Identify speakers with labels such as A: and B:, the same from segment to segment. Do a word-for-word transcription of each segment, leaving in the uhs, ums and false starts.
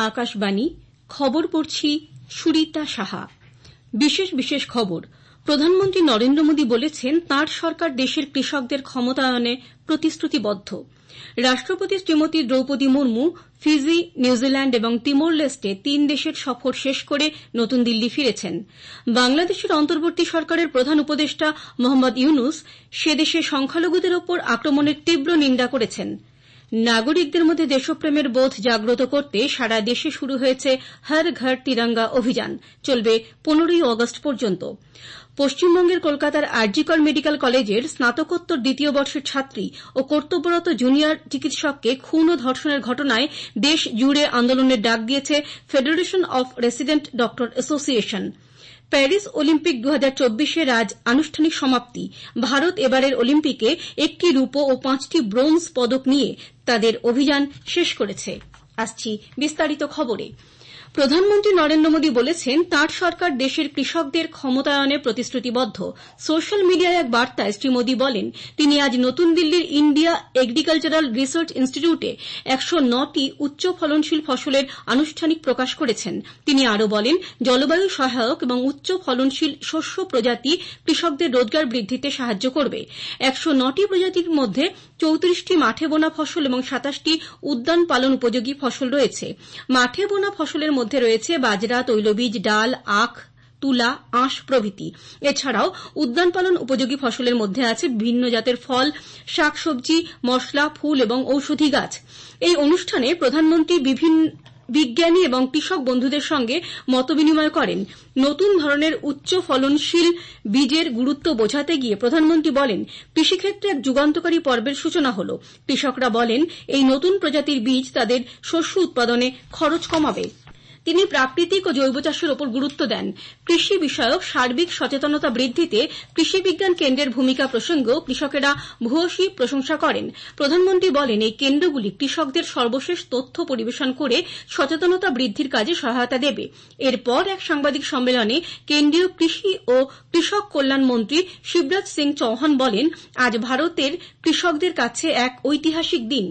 A: আকাশবাণী খবর পড়ছি সুরিতা সাহা। বিশেষ বিশেষ খবর। প্রধানমন্ত্রী নরেন্দ্র মোদী বলেছেন তাঁর সরকার দেশের কৃষকদের ক্ষমতায়নে প্রতিশ্রুতিবদ্ধ। রাষ্ট্রপতি শ্রীমতী দ্রৌপদী মুর্মু ফিজি, নিউজিল্যান্ড এবং তিমোর লেস্টে তিন দেশের সফর শেষ করে নতুন দিল্লি ফিরেছেন। বাংলাদেশের অন্তর্বর্তী সরকারের প্রধান উপদেষ্টা মোহাম্মদ ইউনুস সে দেশে সংখ্যালঘুদের ওপর আক্রমণের তীব্র নিন্দা করেছেন। নাগরিকদের মধ্যে দেশপ্রেমের বোধ জাগ্রত করতে সারা দেশে শুরু হয়েছে হর ঘর তিরঙ্গা অভিযান, চলবে পনেরোই আগস্ট পর্যন্ত। পশ্চিমবঙ্গের কলকাতার আরজি কর মেডিকেল কলেজের স্নাতকোত্তর দ্বিতীয় বর্ষের ছাত্রী ও কর্তব্যরত জুনিয়র চিকিৎসককে খুন ও ধর্ষণের ঘটনায় দেশ জুড়ে আন্দোলনের ডাক দিয়েছে federation of resident doctor association. Paris Olympic দু হাজার চব্বিশের আজ আনুষ্ঠানিক সমাপ্তি। ভারত এবারের অলিম্পিকে একটি রূপো ও পাঁচটি ব্রোঞ্জ পদক নিয়ে তাদের অভিযান শেষ করেছে। আসছি বিস্তারিত খবরে। প্রধানমন্ত্রী নরেন্দ্র মোদী বলেছেন তাঁর সরকার দেশের কৃষকদের ক্ষমতায়নে প্রতিশ্রুতিবদ্ধ। সোশ্যাল মিডিয়ায় এক বার্তায় শ্রী মোদী বলেন তিনি আজ নতুন দিল্লির ইন্ডিয়া এগ্রিকালচারাল রিসার্চ ইনস্টিটিউটে একশো নটি উচ্চ ফলনশীল ফসলের আনুষ্ঠানিক প্রকাশ করেছেন। তিনি আরও বলেন জলবায়ু সহায়ক এবং উচ্চ ফলনশীল শস্য প্রজাতি কৃষকদের রোজগার বৃদ্ধিতে সাহায্য করবে। একশো নটি প্রজাতির মধ্যে চৌত্রিশটি মাঠে বোনা ফসল এবং সাতাশটি উদ্যান পালন উপযোগী ফসল রয়েছে। মাঠে বোনা ফসলের মধ্যে রয়েছে বাজরা, তৈলবীজ, ডাল, আখ, তুলা, আঁশ প্রভৃতি। এছাড়াও উদ্যান পালন উপযোগী ফসলের মধ্যে আছে ভিন্ন জাতের ফল, শাকসবজি, মশলা, ফুল এবং ঔষধি গাছ। এই অনুষ্ঠানে প্রধানমন্ত্রী বিভিন্ন বিজ্ঞানী এবং কৃষক বন্ধুদের সঙ্গে মতবিনিময় করেন। নতুন ধরনের উচ্চ ফলনশীল বীজের গুরুত্ব বোঝাতে গিয়ে প্রধানমন্ত্রী বলেন কৃষিক্ষেত্রে এক যুগান্তকারী পর্বের সূচনা হল। কৃষকরা বলেন এই নতুন প্রজাতির বীজ তাদের শস্য উৎপাদনে খরচ কমাবে। তিনি প্রাকৃতিক ও জৈব চাষের ওপর গুরুত্ব দেন। কৃষি বিষয়ক সার্বিক সচেতনতা বৃদ্ধিতে কৃষি বিজ্ঞান কেন্দ্রের ভূমিকা প্রসঙ্গেও কৃষকেরা ভূয়সী প্রশংসা করেন। প্রধানমন্ত্রী বলেন এই কেন্দ্রগুলি কৃষকদের সর্বশেষ তথ্য পরিবেশন করে সচেতনতা বৃদ্ধির কাজে সহায়তা দেবে। এরপর এক সাংবাদিক সম্মেলনে কেন্দ্রীয় কৃষি ও কৃষক কল্যাণ মন্ত্রী শিবরাজ সিং চৌহান বলেন আজ ভারতের কৃষকদের কাছে এক ঐতিহাসিক দিন।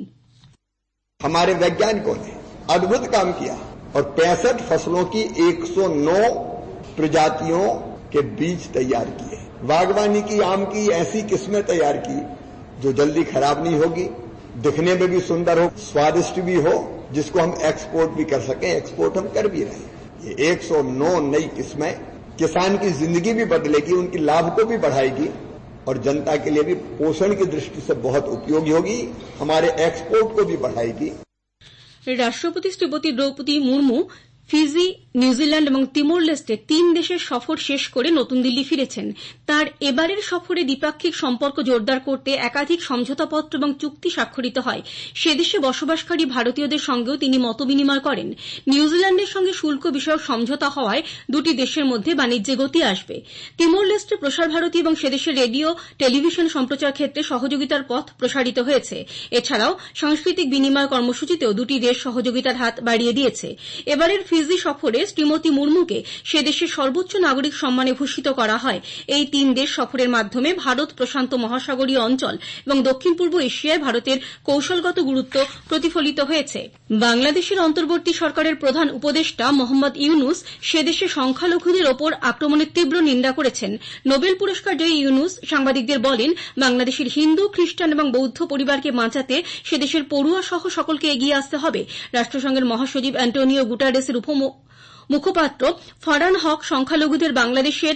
B: हमारे वैज्ञानिकों ने अद्भुत काम किया और पैंसठ फसलों की एक सौ नौ प्रजातियों के बीज तैयार किए। बागवानी की आम की ऐसी किस्में तैयार की जो जल्दी खराब नहीं होगी, दिखने में भी सुंदर हो, स्वादिष्ट भी हो, जिसको हम एक्सपोर्ट भी कर सकें। एक्सपोर्ट हम कर भी रहे हैं। ये एक सौ नौ नई किस्में किसान की जिंदगी भी बदलेगी, उनकी लाभ को भी बढ़ाएगी और जनता के लिए भी पोषण की दृष्टि से बहुत उपयोगी होगी, हमारे एक्सपोर्ट को भी बढ़ाएगी।
A: রাষ্ট্রপতি শ্রীমতী দ্রৌপদী মুর্মু ফিজি, নিউজিল্যান্ড এবং তিমোর লেস্টে তিন দেশের সফর শেষ করে নতুন দিল্লি ফিরেছেন। তাঁর এবারের সফরে দ্বিপাক্ষিক সম্পর্ক জোরদার করতে একাধিক সমঝোতাপত্র এবং চুক্তি স্বাক্ষরিত হয়। সেদেশে বসবাসকারী ভারতীয়দের সঙ্গেও তিনি মতবিনিময় করেন। নিউজিল্যান্ডের সঙ্গে শুল্ক বিষয়ক সমঝোতা হওয়ায় দুটি দেশের মধ্যে বাণিজ্যে গতি আসবে। তিমোর লেস্টে প্রসার ভারতী এবং সেদেশের রেডিও টেলিভিশন সম্প্রচার ক্ষেত্রে সহযোগিতার পথ প্রসারিত হয়েছে। এছাড়াও সাংস্কৃতিক বিনিময় কর্মসূচিতেও দুটি দেশ সহযোগিতার হাত বাড়িয়ে দিয়েছে। এবারের ফিজি সফরে শ্রীমতী মুর্মুকে সে দেশের সর্বোচ্চ নাগরিক সম্মানে ভূষিত করা হয়। এই তিন দেশ সফরের মাধ্যমে ভারত প্রশান্ত মহাসাগরীয় অঞ্চল এবং দক্ষিণ পূর্ব এশিয়ায় ভারতের কৌশলগত গুরুত্ব প্রতিফলিত হয়েছে। বাংলাদেশের অন্তর্বর্তী সরকারের প্রধান উপদেষ্টা মোহাম্মদ ইউনুস সে দেশে সংখ্যালঘুদের ওপর আক্রমণের তীব্র নিন্দা করেছেন। নোবেল পুরস্কার জয়ী ইউনুস সাংবাদিকদের বলেন বাংলাদেশের হিন্দু, খ্রিস্টান এবং বৌদ্ধ পরিবারকে বাঁচাতে সে দেশের পড়ুয়া সহ সকলকে এগিয়ে আসতে হবে। রাষ্ট্রসংঘের মহাসচিব অ্যান্টোনিও গুটারেসের মুখপাত্র ফারহান হক সংখ্যালঘুদের বাংলাদেশের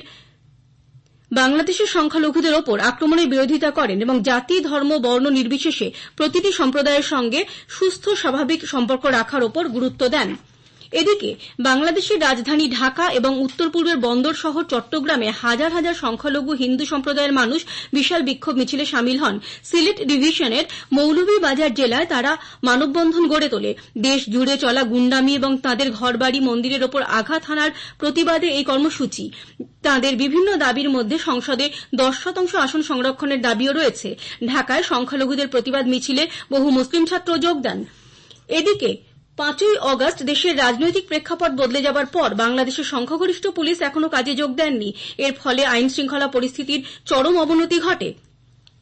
A: বাংলাদেশের সংখ্যালঘুদের ওপর আক্রমণের বিরোধিতা করেন এবং জাতি, ধর্ম, বর্ণ নির্বিশেষে প্রতিটি সম্প্রদায়ের সঙ্গে সুস্থ স্বাভাবিক সম্পর্ক রাখার ওপর গুরুত্ব দেন। এদিকে বাংলাদেশের রাজধানী ঢাকা এবং উত্তর পূর্বের বন্দর শহর চট্টগ্রামে হাজার হাজার সংখ্যালঘু হিন্দু সম্প্রদায়ের মানুষ বিশাল বিক্ষোভ মিছিলে সামিল হন। সিলেট ডিভিশনের মৌলভীবাজার জেলায় তারা মানববন্ধন গড়ে তোলে। দেশ জুড়ে চলা গুন্ডামি এবং তাঁদের ঘরবাড়ি, মন্দিরের ওপর আঘাত হানার প্রতিবাদে এই কর্মসূচি। তাঁদের বিভিন্ন দাবির মধ্যে সংসদে দশ শতাংশ আসন সংরক্ষণের দাবিও রয়েছে। ঢাকায় সংখ্যালঘুদের প্রতিবাদ মিছিলে বহু মুসলিম ছাত্র যোগ দেন। এদিকে পাঁচই আগস্ট দেশের রাজনৈতিক প্রেক্ষাপট বদলে যাবার পর বাংলাদেশের সংখ্যাগরিষ্ঠ পুলিশ এখনো কাজে যোগ দেননি। এর ফলে আইন শৃঙ্খলা পরিস্থিতির চরম অবনতি ঘটে।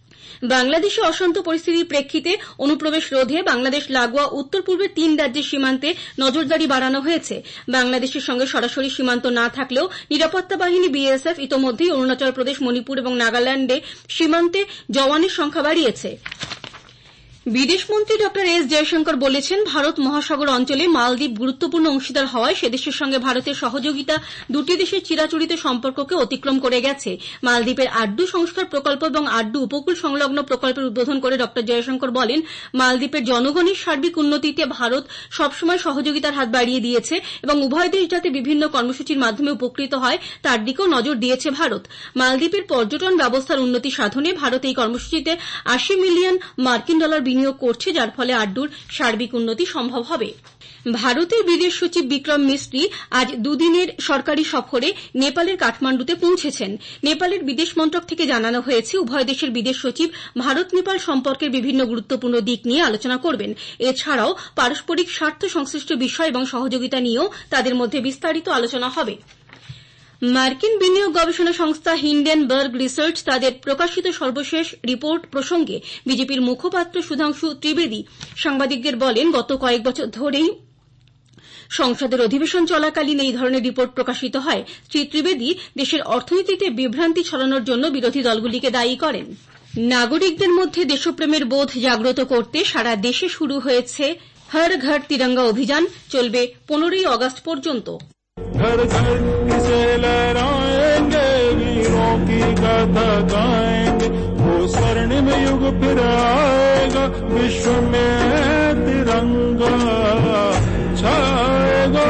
A: বাংলাদেশে অশান্ত পরিস্থিতির প্রেক্ষিতে অনুপ্রবেশ রোধে বাংলাদেশ লাগোয়া উত্তর পূর্বের তিন রাজ্যের সীমান্তে নজরদারি বাড়ানো হয়েছে। বাংলাদেশের সঙ্গে সরাসরি সীমান্ত না থাকলেও নিরাপত্তা বাহিনী বিএসএফ ইতোমধ্যেই অরুণাচল প্রদেশ, মণিপুর এবং নাগাল্যান্ডে সীমান্তে জওয়ানের সংখ্যা বাড়িয়েছে। বিদেশমন্ত্রী ডক্টর এস জয়শঙ্কর বলেছেন, ভারত মহাসাগর অঞ্চলে মালদ্বীপ গুরুত্বপূর্ণ অংশীদার হওয়ায় সে দেশের সঙ্গে ভারতের সহযোগিতা দুটি দেশের চিরাচরিত সম্পর্ককে অতিক্রম করে গেছে। মালদ্বীপের আড্ডু সংস্কার প্রকল্প এবং আড্ডু উপকূল সংলগ্ন প্রকল্পের উদ্বোধন করে ডক্টর জয়শঙ্কর বলেন, মালদ্বীপের জনগণের সার্বিক উন্নতিতে ভারত সবসময় সহযোগিতার হাত বাড়িয়ে দিয়েছে এবং উভয় দেশ যাতে বিভিন্ন কর্মসূচির মাধ্যমে উপকৃত হয় তার দিকেও নজর দিয়েছে ভারত। মালদ্বীপের পর্যটন ব্যবস্থার উন্নতি সাধনে ভারত এই কর্মসূচিতে আশি মিলিয়ন মার্কিন ডলার বিনিয়োগ করছে, যার ফলে আড্ডুর সার্বিক উন্নতি সম্ভব হবে। ভারতের বিদেশ সচিব বিক্রম মিস্ত্রি আজ দুদিনের সরকারি সফরে নেপালের কাঠমান্ডুতে পৌঁছেছেন। নেপালের বিদেশ মন্ত্রক থেকে জানানো হয়েছে, উভয় দেশের বিদেশ সচিব ভারত নেপাল সম্পর্কের বিভিন্ন গুরুত্বপূর্ণ দিক নিয়ে আলোচনা করবেন। এছাড়াও পারস্পরিক স্বার্থ সংশ্লিষ্ট বিষয় এবং সহযোগিতা নিয়েও তাদের মধ্যে বিস্তারিত আলোচনা হবে। মার্কিন বিনিয়োগ গবেষণা সংস্থা হিন্ডেনবার্গ রিসার্চ তাদের প্রকাশিত সর্বশেষ রিপোর্ট প্রসঙ্গে বিজেপির মুখপাত্র সুধাংশু ত্রিবেদী সাংবাদিকদের বলেন, গত কয়েক বছর ধরেই সংসদের অধিবেশন চলাকালীন এই ধরনের রিপোর্ট প্রকাশিত হয়। শ্রী ত্রিবেদী দেশের অর্থনীতিতে বিভ্রান্তি ছড়ানোর জন্য বিরোধী দলগুলিকে দায়ী করেন। নাগরিকদের মধ্যে দেশপ্রেমের বোধ জাগ্রত করতে সারা দেশে শুরু হয়েছে হর ঘর তিরঙ্গা অভিযান, চলবে পনেরোই আগস্ট পর্যন্ত।
C: घर घर इसे लहराएंगे, वीरों की गाथा गाएंगे, वो स्वर्णिम युग फिर आएगा, विश्व में तिरंगा छाएगा।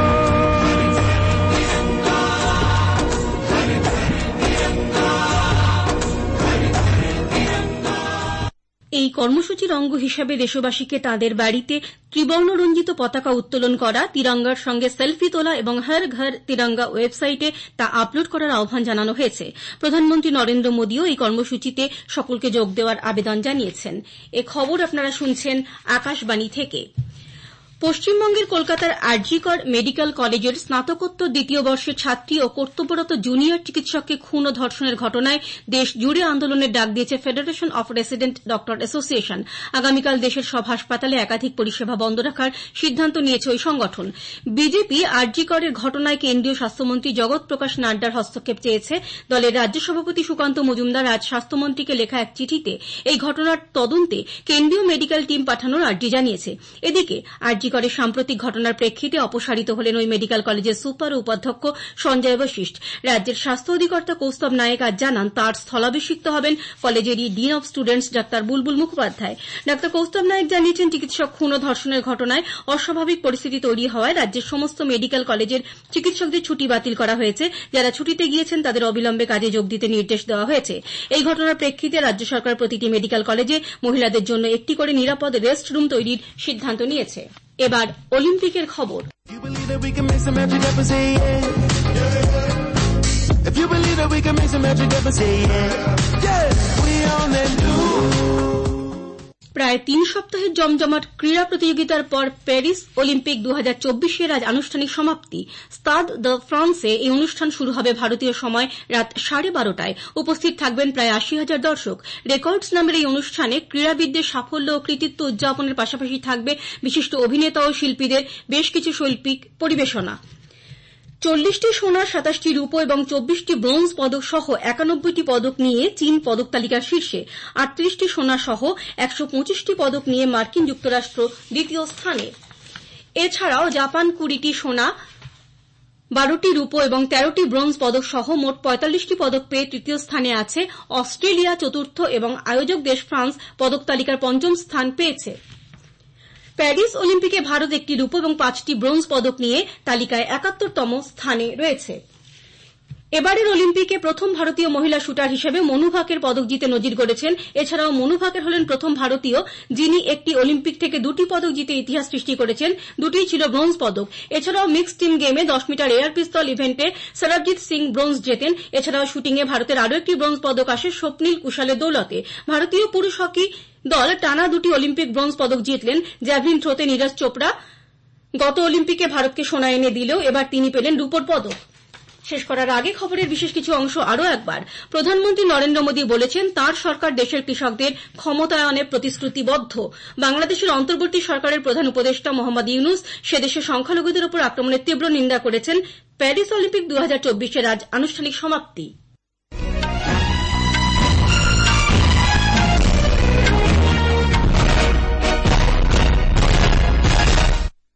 A: এই কর্মসূচির অঙ্গ হিসেবে দেশবাসীকে তাঁদের বাড়িতে ত্রিবর্ণ রঞ্জিত পতাকা উত্তোলন করা, তিরঙ্গার সঙ্গে সেলফি তোলা এবং হর ঘর তিরঙ্গা ওয়েবসাইটে তা আপলোড করার আহ্বান জানানো হয়েছে। প্রধানমন্ত্রী নরেন্দ্র মোদীও এই কর্মসূচিতে সকলকে যোগ দেওয়ার আবেদন জানিয়েছেন। এ খবর আপনারা শুনছেন আকাশবাণী থেকে। পশ্চিমবঙ্গের কলকাতার আরজিকর মেডিকেল কলেজের স্নাতকোত্তর দ্বিতীয় বর্ষের ছাত্রী ও কর্তব্যরত জুনিয়র চিকিৎসককে খুন ও ধর্ষণের ঘটনায় দেশ জুড়ে আন্দোলনের ডাক দিয়েছে federation of resident doctor association. আগামীকাল দেশের সব হাসপাতালে একাধিক পরিষেবা বন্ধ রাখার সিদ্ধান্ত নিয়েছে ওই সংগঠন। বিজেপি আরজিকরের ঘটনায় কেন্দ্রীয় স্বাস্থ্যমন্ত্রী জগৎ প্রকাশ নাড্ডার হস্তক্ষেপ চেয়েছে। দলের রাজ্য সভাপতি সুকান্ত মজুমদার আজ স্বাস্থ্যমন্ত্রীকে লেখা এক চিঠিতে এই ঘটনার তদন্তে কেন্দ্রীয় মেডিকেল টিম পাঠানোর আর্জি জানিয়েছে। এদিকে আরজিকরের সাম্প্রতিক ঘটনার প্রেক্ষিতে অপসারিত হলেন ওই মেডিকেল কলেজের সুপার ও উপাধ্যক্ষ সঞ্জয় বশিষ্ঠ। রাজ্যের স্বাস্থ্য অধিকর্তা কৌস্তব নায়েক আজ জানান, তাঁর স্থলাভিষিক্ত হবেন কলেজেরই ডিন অব স্টুডেন্টস ডাক্তার বুলবুল মুখোপাধ্যায়। ডাক্তার কৌস্তব নায়েক জানিয়েছেন, চিকিৎসক খুন ও ধর্ষণের ঘটনায় অস্বাভাবিক পরিস্থিতি তৈরি হওয়ায় রাজ্যের সমস্ত মেডিকেল কলেজের চিকিৎসকদের ছুটি বাতিল করা হয়েছে। যারা ছুটিতে গিয়েছেন তাদের অবিলম্বে কাজে যোগ দিতে নির্দেশ দেওয়া হয়েছে। এই ঘটনার প্রেক্ষিতে রাজ্য সরকার প্রতিটি মেডিকেল কলেজে মহিলাদের জন্য একটি করে নিরাপদ রেস্ট রুম তৈরির সিদ্ধান্ত নিয়েছে। এবার অলিম্পিকের খবর। প্রায় তিন সপ্তাহের জমজমাট ক্রীড়া প্রতিযোগিতার পর প্যারিস অলিম্পিক দু হাজার চব্বিশের আজ আনুষ্ঠানিক সমাপ্তি। স্তাদ দ্য ফ্রান্সে এই অনুষ্ঠান শুরু হবে ভারতীয় সময় রাত সাড়ে বারোটায়। উপস্থিত থাকবেন প্রায় আশি হাজার দর্শক। রেকর্ডস নামের এই অনুষ্ঠানে ক্রীড়াবিদদের সাফল্য ও কৃতিত্ব উদযাপনের পাশাপাশি থাকবে বিশিষ্ট অভিনেতা ও শিল্পীদের বেশ কিছু শৈল্পিক পরিবেশনা। চল্লিশটি সোনা, সাতাশটি রূপো এবং চব্বিশটি ব্রোঞ্জ পদক সহ একানব্বইটি পদক নিয়ে চীন পদক তালিকার শীর্ষে। আটত্রিশটি সোনা সহ একশো পঁচিশটি পদক নিয়ে মার্কিন যুক্তরাষ্ট্র দ্বিতীয় স্থানে। এছাড়াও জাপান কুড়িটি সোনা, বারোটি রূপো এবং তেরোটি ব্রোঞ্জ পদক সহ মোট পঁয়তাল্লিশটি পদক পেয়ে তৃতীয় স্থানে আছে। অস্ট্রেলিয়া চতুর্থ এবং আয়োজক দেশ ফ্রান্স পদক তালিকার পঞ্চম স্থান পেয়েছে। প্যারিস অলিম্পিকে ভারত একটি রূপো এবং পাঁচটি ব্রোঞ্জ পদক নিয়ে তালিকায় একাত্তরতম স্থানে রয়েছে। এবারের অলিম্পিকে প্রথম ভারতীয় মহিলা শুটার হিসেবে মনু ভাকের পদক জিতে নজির গড়েছেন। এছাড়াও মনু ভাকের হলেন প্রথম ভারতীয় যিনি একটি অলিম্পিক থেকে দুটি পদক জিতে ইতিহাস সৃষ্টি করেছেন। দুটিই ছিল ব্রোঞ্জ পদক। এছাড়াও মিক্সড টিম গেমে দশ মিটার এয়ার পিস্তল ইভেন্টে সরবজিৎ সিং ব্রোঞ্জ জেতেন। এছাড়াও শুটিংয়ে ভারতের আরও একটি ব্রোঞ্জ পদক আসে স্বপ্নিল কুশালের দৌলতে। ভারতীয় পুরুষ হকি দল টানা দুটি অলিম্পিক ব্রোঞ্জ পদক জিতলেন। জ্যাভলিন থ্রোতে নীরজ চোপড়া গত অলিম্পিকে ভারতকে সোনা এনে দিলেও এবার তিনি পেলেন রূপোর পদক। শেষ করার আগে খবরের বিশেষ কিছু অংশ আরও একবার। প্রধানমন্ত্রী নরেন্দ্র মোদী বলেছেন তাঁর সরকার দেশের কৃষকদের ক্ষমতায়নে প্রতিশ্রুতিবদ্ধ। বাংলাদেশের অন্তর্বর্তী সরকারের প্রধান উপদেষ্টা মোহাম্মদ ইউনুস সে দেশের সংখ্যালঘুদের ওপর আক্রমণের তীব্র নিন্দা করেছেন। প্যারিস অলিম্পিক দু হাজার চব্বিশের আজ আনুষ্ঠানিক সমাপ্তি।